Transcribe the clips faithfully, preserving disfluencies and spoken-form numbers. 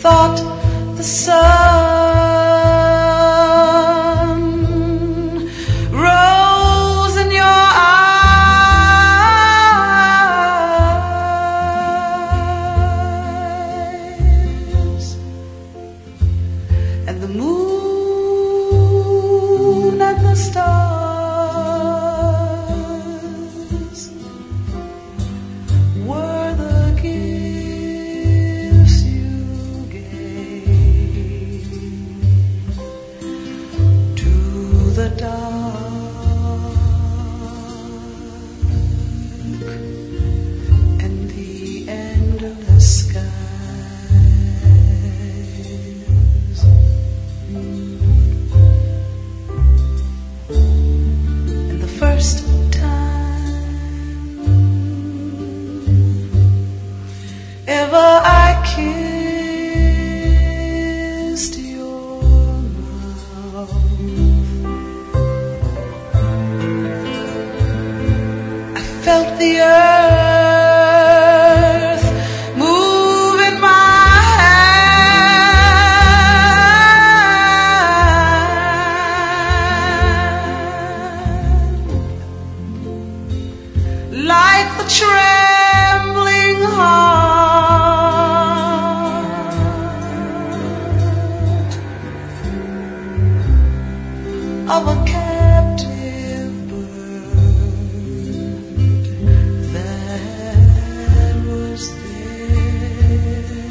thought the sun rose in your eyes, and the moon and the stars were the gifts you gave to the dark and the endless skies. And the first time ever I kissed your mouth, I felt the earth move in my hand, like the trembling heart of a captive bird that was there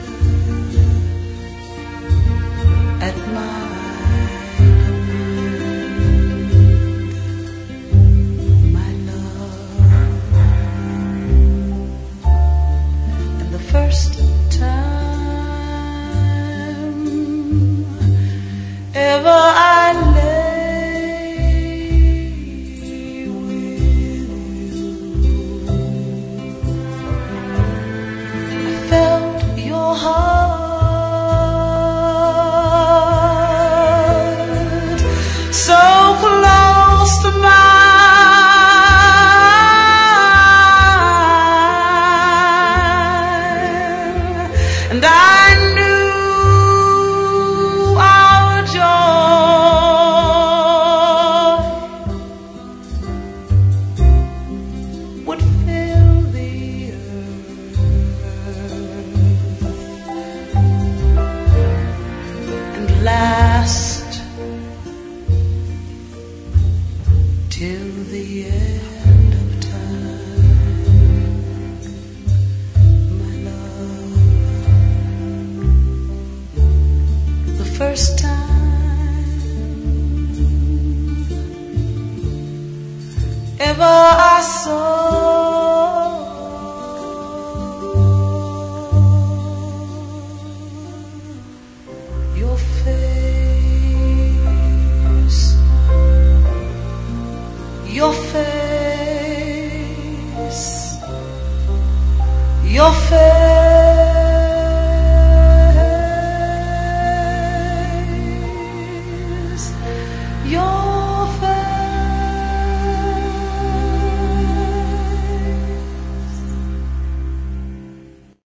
at my command, my love. And the first time ever I lay with you, I felt your heart so close to mine, and I knew our joy would fill the earth and last till the end of time, my love. The first time ever I saw your face, your face, your face, your